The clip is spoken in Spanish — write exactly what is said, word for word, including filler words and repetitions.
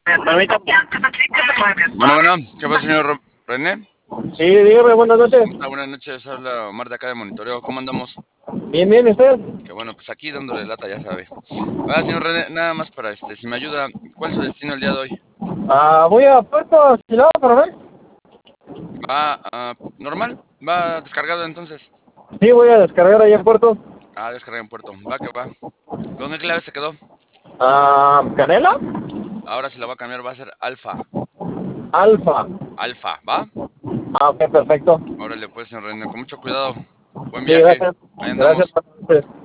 Bueno, bueno, ¿qué pasa, señor Ro- René? Sí, dígame, buenas noches. ¿Cómo está? Buenas noches, habla Omar de acá de Monitoreo. ¿Cómo andamos? Bien, bien, ¿usted? Que bueno, pues aquí dándole lata, ya sabe. Ah, señor René, nada más para este, si me ayuda, ¿cuál es su destino el día de hoy? Ah, voy a Puerto Esquilado para ver. ¿Va ah, normal? ¿Va descargado entonces? Sí, voy a descargar ahí en Puerto. Ah, descarga en puerto. Va que va. ¿Con qué clave se quedó? Ah, ¿Canela? Ahora si la va a cambiar va a ser alfa. Alfa. Alfa, ¿va? Ah, ok, perfecto. Órale pues, señor René, con mucho cuidado. Buen Sí, viaje. gracias. Ahí Gracias, andamos. buenas noches.